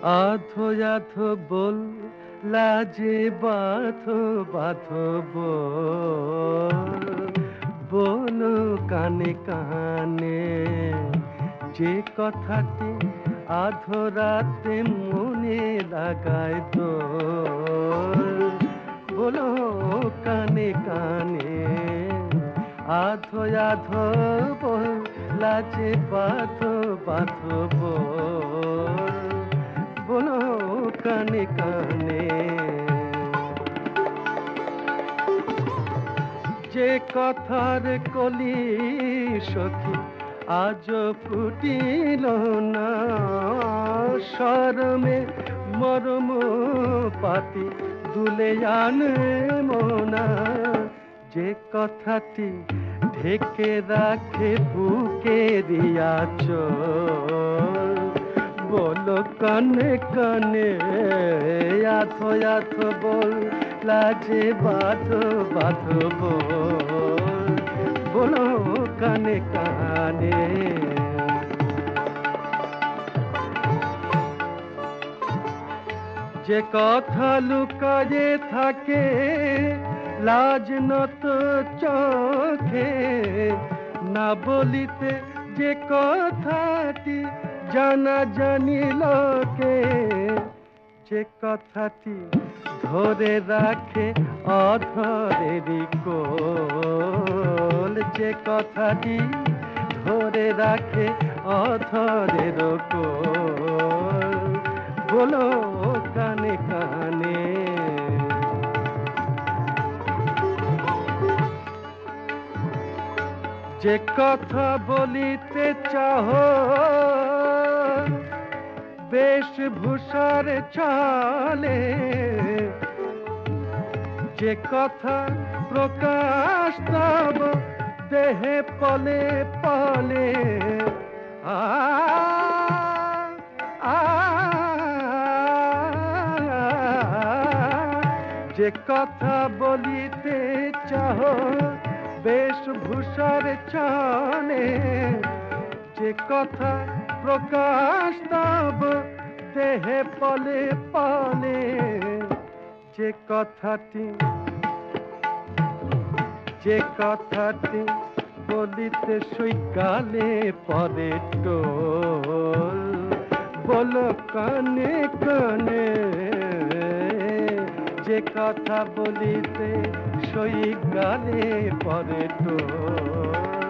আধো আধো বল লাজে বাঁধো বাঁধো বল বলো কানে কানে যে কথাটি আধো রাতে মনে লাগায় দোল বলো কানে কানে আধো আধো বল লাজে বাঁধো বাঁধো বল বলো কানে কানে যে কথার কলি সখী আজ ফুটিল না শরমে মরম পাতি দুলে আনে মোনা যে কথাটি ঢেকে রাখে বুকে আঁচল বলো কানে কানে আধো আধো বল লাজে বাঁধো বাঁধো বল বলো কানে কানে যে কথা লুকায়ে থাকে লাজ নত চোখে না বলিতে যে কথাটি জানা জানি লোকে যে কথাটি ধরে রাখে অধরেরই কোল যে কথাটি ধরে রাখে অধরের কোল বলো কানে কানে যে কথা বলিতে চাহো বেশভূষার চালে যে কথা প্রকাশ তব দেহে পলে পলে আ আ যে কথা বলিতে চাহো বেশভূষার চালে যে কথা প্রকাশ তব দেহে পলে পলে যে কথাটি বলিতে সৈকালে পরে টোল বলো কানে কানে যে কথা বলিতে সৈকালে পরে টোল